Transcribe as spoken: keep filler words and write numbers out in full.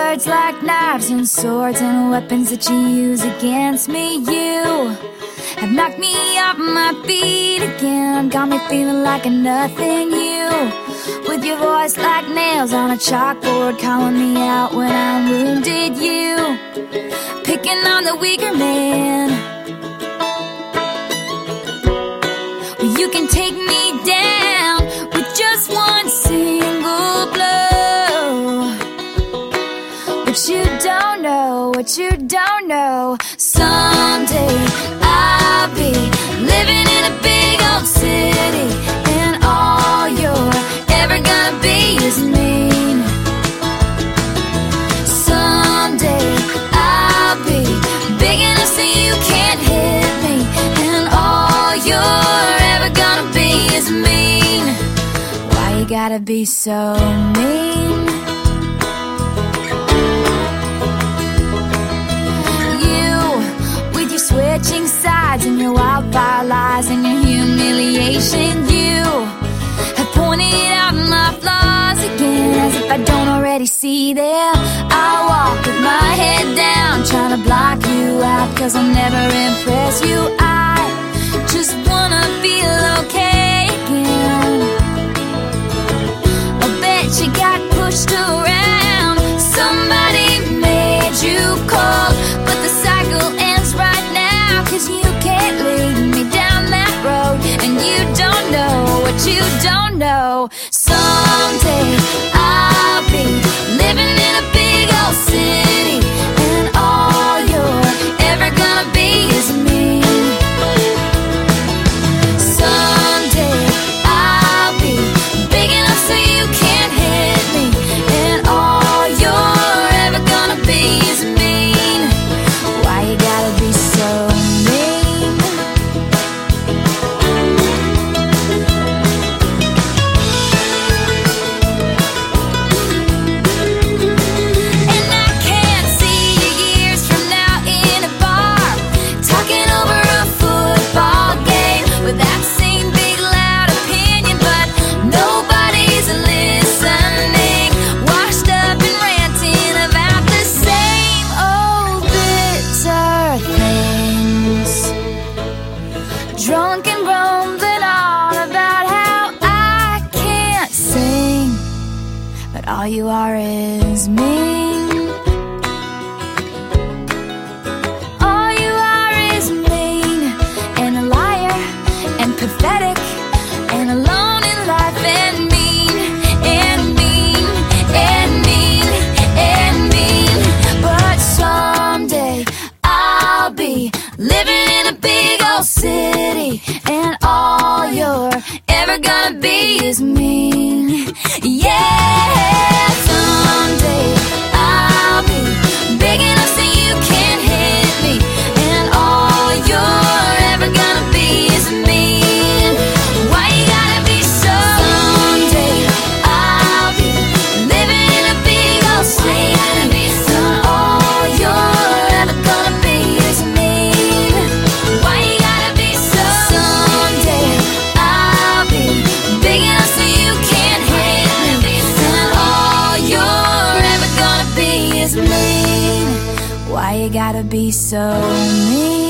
words like knives and swords and weapons that you use against me. You have knocked me off my feet again, got me feeling like a nothing. You, with your voice like nails on a chalkboard, calling me out when I'm wounded. You, picking on the weaker man. Well, you can take me down with just one single blow. But you don't know what you don't know. Someday I'll be living in a big old city, and all you're ever gonna be is mean. Someday I'll be big enough so you can't hit me, and all you're ever gonna be is mean. Why you gotta be so mean? Switching sides and your wildfire lies and your humiliation. You have pointed out my flaws again, as if I don't already see them. I walk with my head down, trying to block you out, cause I'll never impress you. I just wanna feel okay again. I bet you got pushed around, somebody made you cold, but the cycle ends right now, cause you can't lead me down that road, and you don't know what you don't know. Someday I'll be living in a big old city, and all you're ever gonna be is me. Someday I'll be big enough so you can't hit me, and all you're ever gonna be is mean. Why you gotta be so mean? And I can't see you years from now in a bar, talking over a football game with that same big loud opinion, but nobody's listening, washed up and ranting about the same old bitter things, drunk and rumbling on about how I can't sing, but all you are is mean. All you are is mean, and a liar, and pathetic, and alone in life, and mean, and mean, and mean, and mean. But someday I'll be living in a big old city, and all you're ever gonna be is mean. Yeah, someday I'll be big enough so you can't hit me, and all you're ever gonna be is mean. Why you gotta be so Someday I'll be living in a big old city, and all you're ever gonna be is mean. Why you gotta be so Someday I'll be big enough so you can't hit me, and all you're ever gonna be is mean. Why you gotta be so mean?